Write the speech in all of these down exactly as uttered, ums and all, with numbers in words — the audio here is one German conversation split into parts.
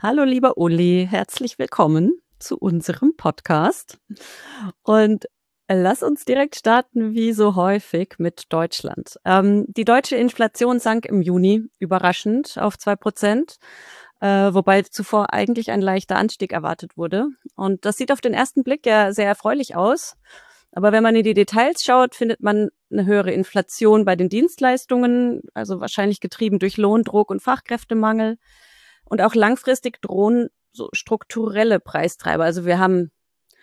Hallo, lieber Uli, herzlich willkommen zu unserem Podcast. Und lass uns direkt starten, wie so häufig, mit Deutschland. Ähm, die deutsche Inflation sank im Juni überraschend auf zwei Prozent, äh, wobei zuvor eigentlich ein leichter Anstieg erwartet wurde. Und das sieht auf den ersten Blick ja sehr erfreulich aus. Aber wenn man in die Details schaut, findet man eine höhere Inflation bei den Dienstleistungen, also wahrscheinlich getrieben durch Lohndruck und Fachkräftemangel. Und auch langfristig drohen so strukturelle Preistreiber. Also wir haben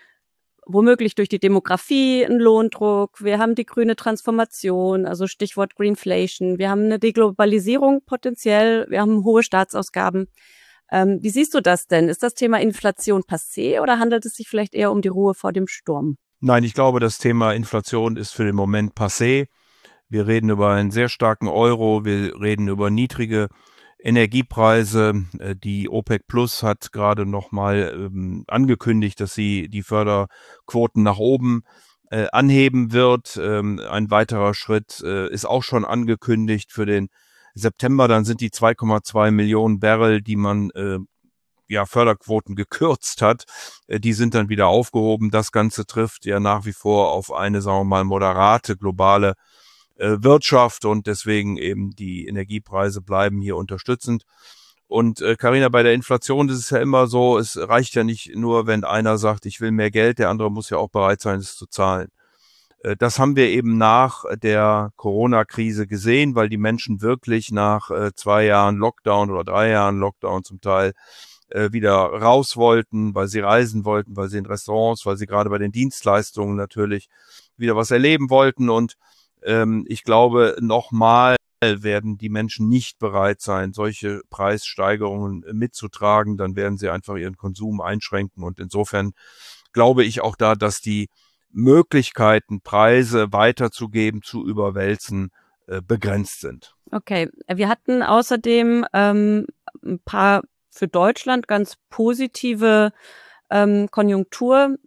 womöglich durch die Demografie einen Lohndruck, wir haben die grüne Transformation, also Stichwort Greenflation, wir haben eine Deglobalisierung potenziell, wir haben hohe Staatsausgaben. Ähm, wie siehst du das denn? Ist das Thema Inflation passé oder handelt es sich vielleicht eher um die Ruhe vor dem Sturm? Nein, ich glaube, das Thema Inflation ist für den Moment passé. Wir reden über einen sehr starken Euro, wir reden über niedrige Energiepreise. Äh, Die OPEC Plus hat gerade noch mal ähm, angekündigt, dass sie die Förderquoten nach oben äh, anheben wird. Ähm, ein weiterer Schritt äh, ist auch schon angekündigt für den September. Dann sind die zwei Komma zwei Millionen Barrel, die man äh, ja, Förderquoten gekürzt hat, äh, die sind dann wieder aufgehoben. Das Ganze trifft ja nach wie vor auf eine, sagen wir mal, moderate globale äh, Wirtschaft und deswegen eben die Energiepreise bleiben hier unterstützend. Und äh, Carina, bei der Inflation ist es ja immer so, es reicht ja nicht nur, wenn einer sagt, ich will mehr Geld, der andere muss ja auch bereit sein, es zu zahlen. Äh, Das haben wir eben nach der Corona-Krise gesehen, weil die Menschen wirklich nach äh, zwei Jahren Lockdown oder drei Jahren Lockdown zum Teil äh, wieder raus wollten, weil sie reisen wollten, weil sie in Restaurants, weil sie gerade bei den Dienstleistungen natürlich wieder was erleben wollten. Und ähm, ich glaube, nochmal werden die Menschen nicht bereit sein, solche Preissteigerungen mitzutragen. Dann werden sie einfach ihren Konsum einschränken. Und insofern glaube ich auch da, dass die Möglichkeiten, Preise weiterzugeben, zu überwälzen, äh, begrenzt sind. Okay, wir hatten außerdem ähm, ein paar für Deutschland ganz positive ähm, Konjunkturdaten,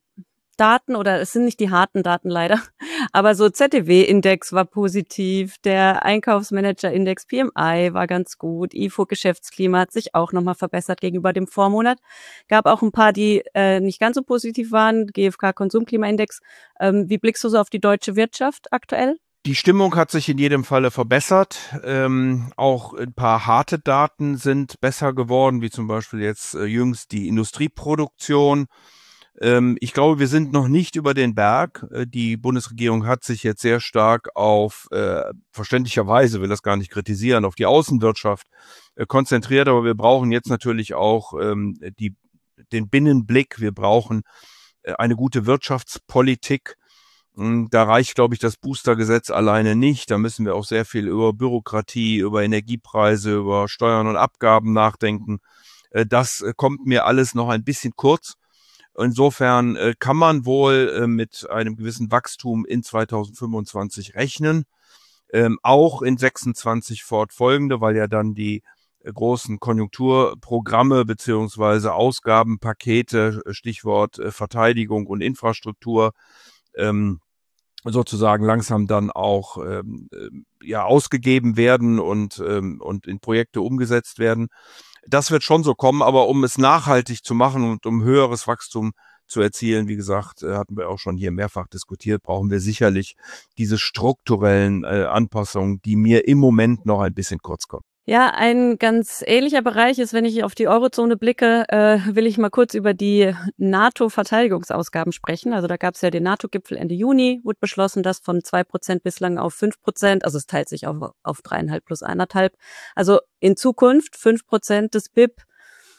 oder es sind nicht die harten Daten leider, aber so Z D W-Index war positiv, der Einkaufsmanager-Index P M I war ganz gut, I F O-Geschäftsklima hat sich auch nochmal verbessert gegenüber dem Vormonat. Gab auch ein paar, die äh, nicht ganz so positiv waren, G F K-Konsumklimaindex. Ähm, wie blickst du so auf die deutsche Wirtschaft aktuell? Die Stimmung hat sich in jedem Falle verbessert. Ähm, auch ein paar harte Daten sind besser geworden, wie zum Beispiel jetzt äh, jüngst die Industrieproduktion. Ähm, ich glaube, wir sind noch nicht über den Berg. Äh, die Bundesregierung hat sich jetzt sehr stark auf, äh, verständlicherweise, will das gar nicht kritisieren, auf die Außenwirtschaft äh, konzentriert. Aber wir brauchen jetzt natürlich auch ähm, die, den Binnenblick. Wir brauchen äh, eine gute Wirtschaftspolitik. Mm, Da reicht, glaube ich, das Boostergesetz alleine nicht. Da müssen wir auch sehr viel über Bürokratie, über Energiepreise, über Steuern und Abgaben nachdenken. Äh, Das äh, kommt mir alles noch ein bisschen kurz. Insofern äh, kann man wohl äh, mit einem gewissen Wachstum in zweitausendfünfundzwanzig rechnen, ähm, auch in sechsundzwanzig fortfolgende, weil ja dann die äh, großen Konjunkturprogramme beziehungsweise Ausgabenpakete, äh, Stichwort äh, Verteidigung und Infrastruktur, ähm, sozusagen langsam dann auch ähm, ähm, ja ausgegeben werden und ähm, und in Projekte umgesetzt werden. Das wird schon so kommen, aber um es nachhaltig zu machen und um höheres Wachstum zu erzielen, wie gesagt, äh, hatten wir auch schon hier mehrfach diskutiert, brauchen wir sicherlich diese strukturellen äh, Anpassungen, die mir im Moment noch ein bisschen kurz kommen. Ja, ein ganz ähnlicher Bereich ist, wenn ich auf die Eurozone blicke, äh, will ich mal kurz über die NATO-Verteidigungsausgaben sprechen. Also da gab es ja den NATO-Gipfel Ende Juni, wurde beschlossen, dass von zwei Prozent bislang auf fünf Prozent, also es teilt sich auf, auf dreieinhalb plus eineinhalb, also in Zukunft fünf Prozent des B I P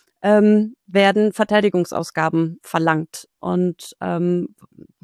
ähm, werden Verteidigungsausgaben verlangt. Und ähm,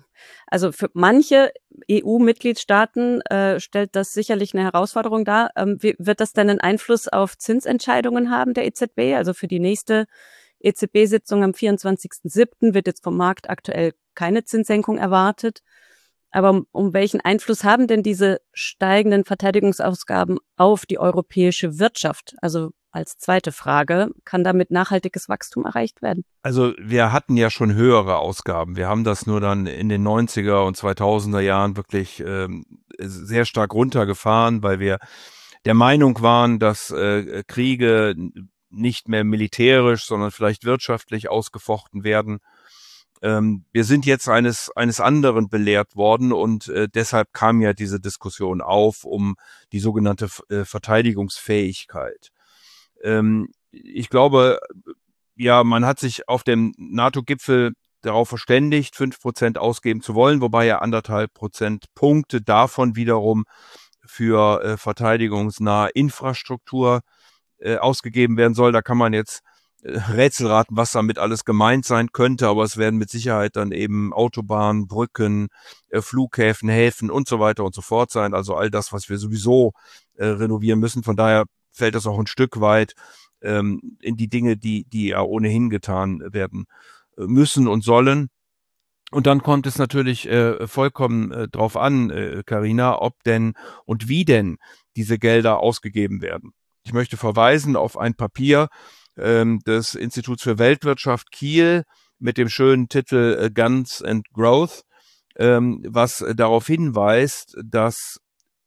also für manche E U-Mitgliedstaaten äh, stellt das sicherlich eine Herausforderung dar. Ähm, wie, wird das denn einen Einfluss auf Zinsentscheidungen haben der E Z B? Also für die nächste E Z B-Sitzung am vierundzwanzigsten siebten wird jetzt vom Markt aktuell keine Zinssenkung erwartet. Aber um, um welchen Einfluss haben denn diese steigenden Verteidigungsausgaben auf die europäische Wirtschaft? Also als zweite Frage, kann damit nachhaltiges Wachstum erreicht werden? Also wir hatten ja schon höhere Ausgaben. Wir haben das nur dann in den neunziger und zweitausender Jahren wirklich ähm, sehr stark runtergefahren, weil wir der Meinung waren, dass äh, Kriege nicht mehr militärisch, sondern vielleicht wirtschaftlich ausgefochten werden. Ähm, wir sind jetzt eines, eines anderen belehrt worden und äh, deshalb kam ja diese Diskussion auf um die sogenannte äh, Verteidigungsfähigkeit. Ähm, ich glaube, ja, man hat sich auf dem NATO-Gipfel darauf verständigt, fünf Prozent ausgeben zu wollen, wobei ja anderthalb Prozentpunkte davon wiederum für äh, verteidigungsnahe Infrastruktur äh, ausgegeben werden soll. Da kann man jetzt äh, Rätsel raten, was damit alles gemeint sein könnte, aber es werden mit Sicherheit dann eben Autobahnen, Brücken, äh, Flughäfen, Häfen und so weiter und so fort sein. Also all das, was wir sowieso äh, renovieren müssen. Von daher fällt das auch ein Stück weit ähm, in die Dinge, die, die ja ohnehin getan werden äh, müssen und sollen. Und dann kommt es natürlich äh, vollkommen äh, drauf an, äh, Carina, ob denn und wie denn diese Gelder ausgegeben werden. Ich möchte verweisen auf ein Papier ähm, des Instituts für Weltwirtschaft Kiel mit dem schönen Titel äh, Guns and Growth, ähm, was äh, darauf hinweist, dass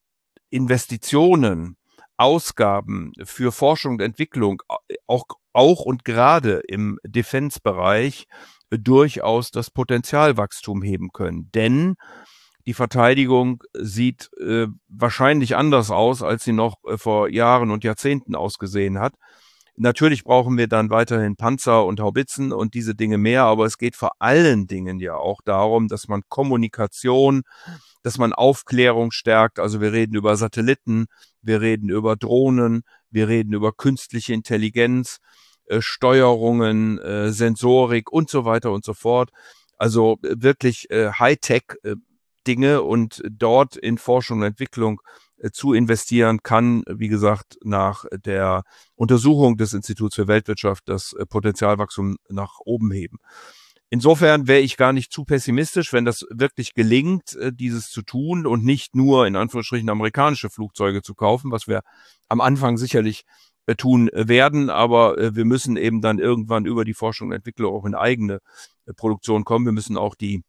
Investitionen, Ausgaben für Forschung und Entwicklung auch, auch und gerade im Defense-Bereich durchaus das Potenzialwachstum heben können. Denn die Verteidigung sieht äh, wahrscheinlich anders aus, als sie noch äh, vor Jahren und Jahrzehnten ausgesehen hat. Natürlich brauchen wir dann weiterhin Panzer und Haubitzen und diese Dinge mehr, aber es geht vor allen Dingen ja auch darum, dass man Kommunikation, dass man Aufklärung stärkt. Also wir reden über Satelliten, wir reden über Drohnen, wir reden über künstliche Intelligenz, äh, Steuerungen, äh, Sensorik und so weiter und so fort. Also äh, wirklich äh, Hightech-Dinge äh, und dort in Forschung und Entwicklung äh, zu investieren, kann, wie gesagt, nach der Untersuchung des Instituts für Weltwirtschaft das äh, Potenzialwachstum nach oben heben. Insofern wäre ich gar nicht zu pessimistisch, wenn das wirklich gelingt, dieses zu tun und nicht nur in Anführungsstrichen amerikanische Flugzeuge zu kaufen, was wir am Anfang sicherlich tun werden, aber wir müssen eben dann irgendwann über die Forschung und Entwicklung auch in eigene Produktion kommen. Wir müssen auch die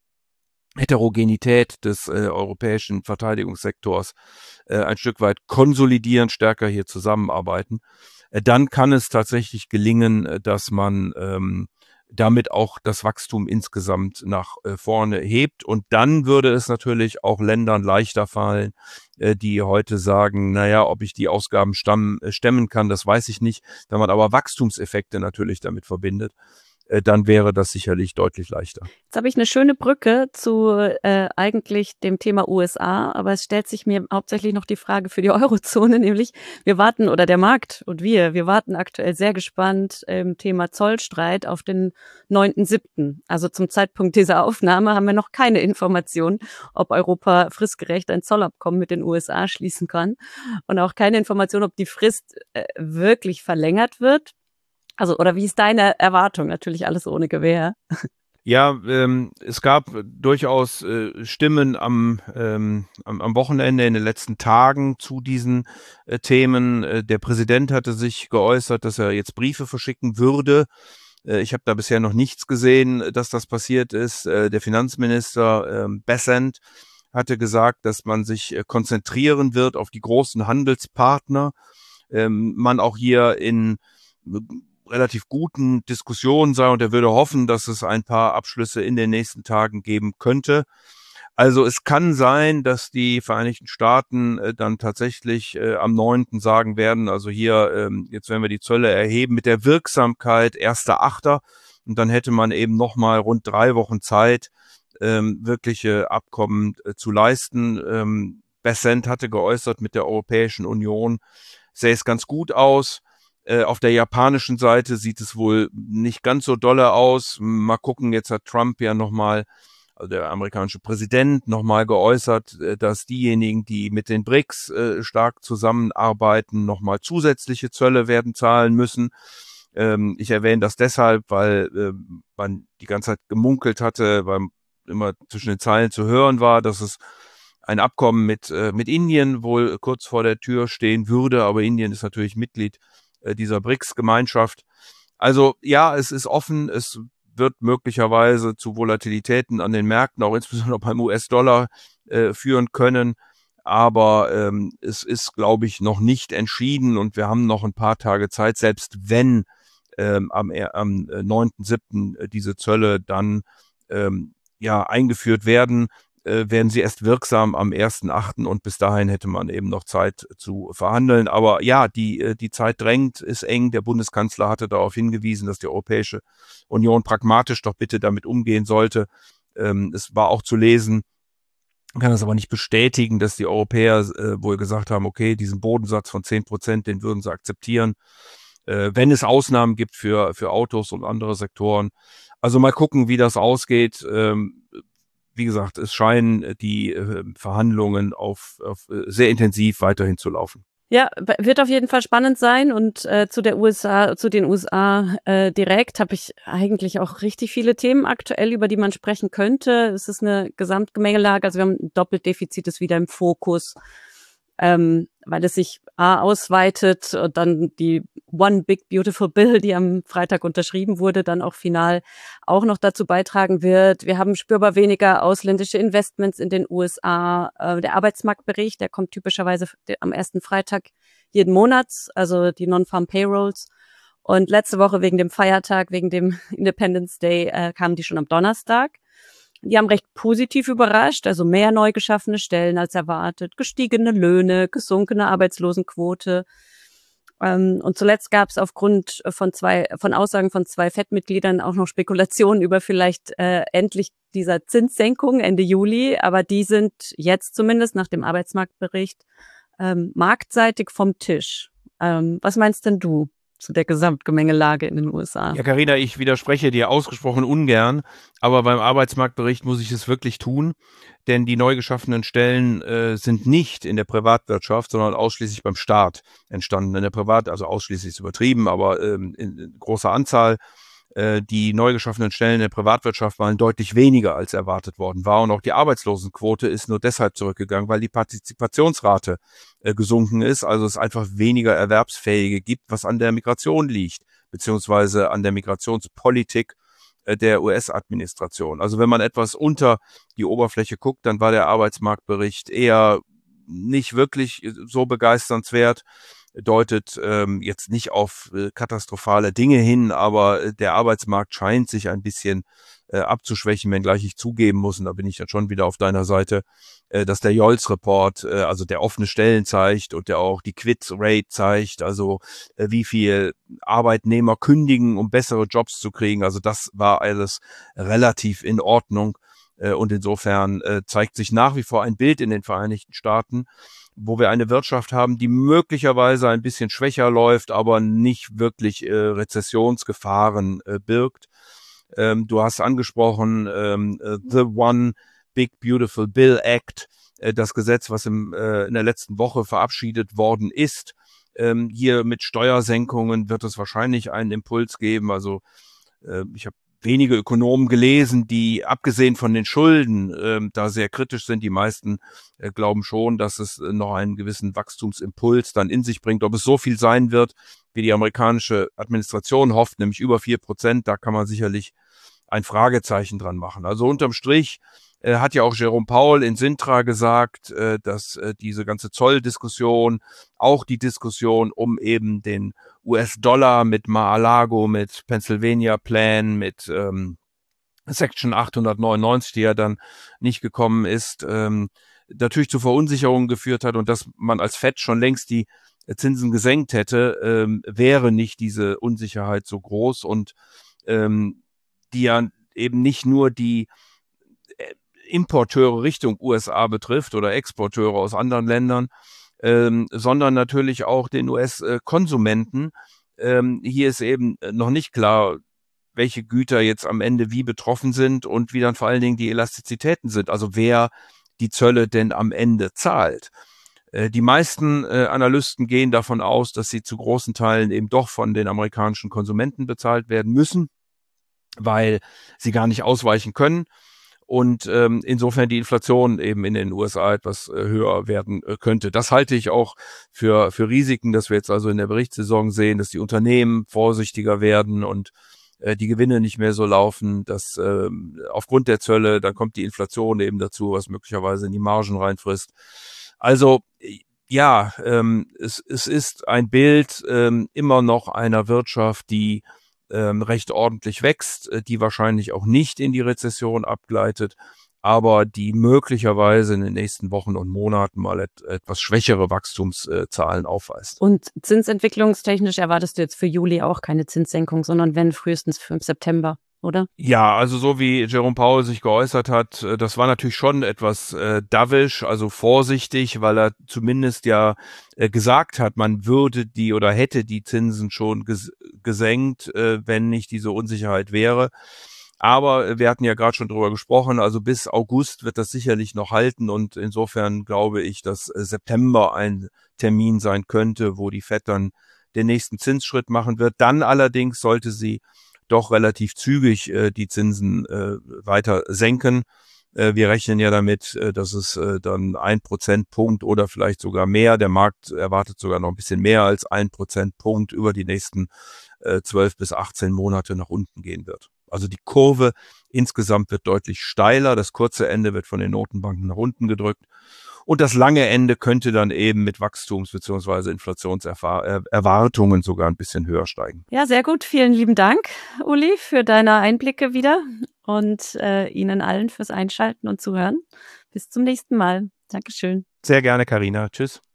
Heterogenität des äh, europäischen Verteidigungssektors äh, ein Stück weit konsolidieren, stärker hier zusammenarbeiten. Äh, dann kann es tatsächlich gelingen, dass man ähm, damit auch das Wachstum insgesamt nach äh, vorne hebt. Und dann würde es natürlich auch Ländern leichter fallen, äh, die heute sagen, naja, ob ich die Ausgaben stammen, äh, stemmen kann, das weiß ich nicht. Wenn man aber Wachstumseffekte natürlich damit verbindet, äh, dann wäre das sicherlich deutlich leichter. Jetzt habe ich eine schöne Brücke zu äh, eigentlich dem Thema U S A, aber es stellt sich mir hauptsächlich noch die Frage für die Eurozone, nämlich wir warten oder der Markt und wir, wir warten aktuell sehr gespannt im Thema Zollstreit auf den neunten siebten Also zum Zeitpunkt dieser Aufnahme haben wir noch keine Informationen, ob Europa fristgerecht ein Zollabkommen mit den U S A schließen kann und auch keine Information, ob die Frist äh, wirklich verlängert wird. Also, oder wie ist deine Erwartung? Natürlich alles ohne Gewähr. Ja, ähm, es gab durchaus äh, Stimmen am, ähm, am, am Wochenende in den letzten Tagen zu diesen äh, Themen. Äh, der Präsident hatte sich geäußert, dass er jetzt Briefe verschicken würde. Äh, ich habe da bisher noch nichts gesehen, dass das passiert ist. Äh, der Finanzminister äh, Bessent hatte gesagt, dass man sich äh, konzentrieren wird auf die großen Handelspartner. Ähm, man auch hier in relativ guten Diskussionen sei und er würde hoffen, dass es ein paar Abschlüsse in den nächsten Tagen geben könnte. Also es kann sein, dass die Vereinigten Staaten äh, dann tatsächlich äh, am neunten sagen werden, also hier, ähm, jetzt werden wir die Zölle erheben mit der Wirksamkeit erster Achter und dann hätte man eben nochmal rund drei Wochen Zeit, ähm, wirkliche Abkommen äh, zu leisten. Ähm, Bessent hatte geäußert, mit der Europäischen Union sähe es ganz gut aus. Äh, auf der japanischen Seite sieht es wohl nicht ganz so dolle aus. Mal gucken, jetzt hat Trump ja nochmal, also der amerikanische Präsident, nochmal geäußert, äh, dass diejenigen, die mit den B R I C S äh, stark zusammenarbeiten, nochmal zusätzliche Zölle werden zahlen müssen. Ähm, ich erwähne das deshalb, weil äh, man die ganze Zeit gemunkelt hatte, weil immer zwischen den Zeilen zu hören war, dass es ein Abkommen mit, äh, mit Indien wohl kurz vor der Tür stehen würde, aber Indien ist natürlich Mitglied dieser B R I C S-Gemeinschaft. Also ja, es ist offen, es wird möglicherweise zu Volatilitäten an den Märkten, auch insbesondere beim U S-Dollar, äh, führen können. Aber ähm, es ist, glaube ich, noch nicht entschieden und wir haben noch ein paar Tage Zeit, selbst wenn ähm, am, am neunten siebten diese Zölle dann ähm, ja eingeführt werden, äh, werden sie erst wirksam am ersten achten und bis dahin hätte man eben noch Zeit zu verhandeln. Aber ja, die, die Zeit drängt, ist eng. Der Bundeskanzler hatte darauf hingewiesen, dass die Europäische Union pragmatisch doch bitte damit umgehen sollte. Ähm, es war auch zu lesen, kann das aber nicht bestätigen, dass die Europäer äh, wohl gesagt haben, okay, diesen Bodensatz von zehn Prozent, den würden sie akzeptieren, äh, wenn es Ausnahmen gibt für, für Autos und andere Sektoren. Also mal gucken, wie das ausgeht. Ähm, wie gesagt, es scheinen die äh, Verhandlungen auf, auf äh, sehr intensiv weiterhin zu laufen. Ja, wird auf jeden Fall spannend sein und äh, zu der U S A, zu den U S A äh, direkt habe ich eigentlich auch richtig viele Themen aktuell, über die man sprechen könnte. Es ist eine Gesamtgemengelage, also wir haben ein Doppeldefizit, ist wieder im Fokus, ähm, weil es sich A ausweitet und dann die One Big Beautiful Bill, die am Freitag unterschrieben wurde, dann auch final auch noch dazu beitragen wird. Wir haben spürbar weniger ausländische Investments in den U S A. Äh, der Arbeitsmarktbericht, der kommt typischerweise am ersten Freitag jeden Monat, also die Non-Farm Payrolls. Und letzte Woche wegen dem Feiertag, wegen dem Independence Day, äh, kamen die schon am Donnerstag. Die haben recht positiv überrascht, also mehr neu geschaffene Stellen als erwartet, gestiegene Löhne, gesunkene Arbeitslosenquote. Ähm, und zuletzt gab es aufgrund von zwei, von Aussagen von zwei Fed-Mitgliedern auch noch Spekulationen über vielleicht äh, endlich dieser Zinssenkung Ende Juli. Aber die sind jetzt zumindest nach dem Arbeitsmarktbericht ähm, marktseitig vom Tisch. Ähm, was meinst denn du zu der Gesamtgemengelage in den U S A? Ja, Carina, ich widerspreche dir ausgesprochen ungern, aber beim Arbeitsmarktbericht muss ich es wirklich tun, denn die neu geschaffenen Stellen äh, sind nicht in der Privatwirtschaft, sondern ausschließlich beim Staat entstanden. In der Privat, also ausschließlich ist übertrieben, aber ähm, in, in großer Anzahl. Äh, die neu geschaffenen Stellen in der Privatwirtschaft waren deutlich weniger als erwartet worden war und auch die Arbeitslosenquote ist nur deshalb zurückgegangen, weil die Partizipationsrate äh, gesunken ist, also es einfach weniger Erwerbsfähige gibt, was an der Migration liegt, beziehungsweise an der Migrationspolitik äh, der U S-Administration. Also wenn man etwas unter die Oberfläche guckt, dann war der Arbeitsmarktbericht eher nicht wirklich so begeisternswert, deutet ähm, jetzt nicht auf äh, katastrophale Dinge hin, aber äh, der Arbeitsmarkt scheint sich ein bisschen äh, abzuschwächen, wenngleich ich zugeben muss, und da bin ich dann schon wieder auf deiner Seite, äh, dass der Jolz-Report, äh, also der offene Stellen zeigt und der auch die Quit-Rate zeigt, also äh, wie viel Arbeitnehmer kündigen, um bessere Jobs zu kriegen. Also das war alles relativ in Ordnung. Äh, und insofern äh, zeigt sich nach wie vor ein Bild in den Vereinigten Staaten, wo wir eine Wirtschaft haben, die möglicherweise ein bisschen schwächer läuft, aber nicht wirklich äh, Rezessionsgefahren äh, birgt. Ähm, du hast angesprochen, ähm, äh, The One Big Beautiful Bill Act, äh, das Gesetz, was im, äh, in der letzten Woche verabschiedet worden ist. Ähm, hier mit Steuersenkungen wird es wahrscheinlich einen Impuls geben. Also äh, ich habe wenige Ökonomen gelesen, die abgesehen von den Schulden äh, da sehr kritisch sind. Die meisten äh, glauben schon, dass es äh, noch einen gewissen Wachstumsimpuls dann in sich bringt. Ob es so viel sein wird, wie die amerikanische Administration hofft, nämlich über vier Prozent, da kann man sicherlich ein Fragezeichen dran machen. Also unterm Strich äh, hat ja auch Jerome Powell in Sintra gesagt, äh, dass äh, diese ganze Zolldiskussion, auch die Diskussion um eben den U S-Dollar mit Mar-a-Lago, mit Pennsylvania Plan, mit ähm, Section achthundertneunundneunzig, die ja dann nicht gekommen ist, ähm, natürlich zu Verunsicherungen geführt hat und dass man als Fed schon längst die Zinsen gesenkt hätte, ähm, wäre nicht diese Unsicherheit so groß und ähm, die ja eben nicht nur die Importeure Richtung U S A betrifft oder Exporteure aus anderen Ländern, ähm, sondern natürlich auch den U S-Konsumenten. Ähm, hier ist eben noch nicht klar, welche Güter jetzt am Ende wie betroffen sind und wie dann vor allen Dingen die Elastizitäten sind, also wer die Zölle denn am Ende zahlt. Äh, die meisten äh, Analysten gehen davon aus, dass sie zu großen Teilen eben doch von den amerikanischen Konsumenten bezahlt werden müssen, weil sie gar nicht ausweichen können. Und ähm, insofern die Inflation eben in den U S A etwas äh, höher werden äh, könnte. Das halte ich auch für, für Risiken, dass wir jetzt also in der Berichtssaison sehen, dass die Unternehmen vorsichtiger werden und äh, die Gewinne nicht mehr so laufen, dass ähm, aufgrund der Zölle, dann kommt die Inflation eben dazu, was möglicherweise in die Margen reinfrisst. Also ja, ähm, es, es ist ein Bild ähm, immer noch einer Wirtschaft, die ähm, recht ordentlich wächst, äh, die wahrscheinlich auch nicht in die Rezession abgleitet, aber die möglicherweise in den nächsten Wochen und Monaten mal et etwas schwächere Wachstumszahlen aufweist. Und zinsentwicklungstechnisch erwartest du jetzt für Juli auch keine Zinssenkung, sondern wenn frühestens für September, oder? Ja, also so wie Jerome Powell sich geäußert hat, äh, das war natürlich schon etwas äh, dovish, also vorsichtig, weil er zumindest ja äh, gesagt hat, man würde die oder hätte die Zinsen schon ges gesenkt, äh, wenn nicht diese Unsicherheit wäre. Aber äh, wir hatten ja gerade schon drüber gesprochen, also bis August wird das sicherlich noch halten und insofern glaube ich, dass äh, September ein Termin sein könnte, wo die Fed dann den nächsten Zinsschritt machen wird. Dann allerdings sollte sie doch relativ zügig äh, die Zinsen äh, weiter senken. Äh, wir rechnen ja damit, äh, dass es äh, dann ein Prozentpunkt oder vielleicht sogar mehr, der Markt erwartet sogar noch ein bisschen mehr als ein Prozentpunkt über die nächsten äh, zwölf bis achtzehn Monate nach unten gehen wird. Also die Kurve insgesamt wird deutlich steiler, das kurze Ende wird von den Notenbanken nach unten gedrückt. Und das lange Ende könnte dann eben mit Wachstums- bzw. Inflationserwartungen sogar ein bisschen höher steigen. Ja, sehr gut. Vielen lieben Dank, Uli, für deine Einblicke wieder und äh, Ihnen allen fürs Einschalten und Zuhören. Bis zum nächsten Mal. Dankeschön. Sehr gerne, Carina. Tschüss.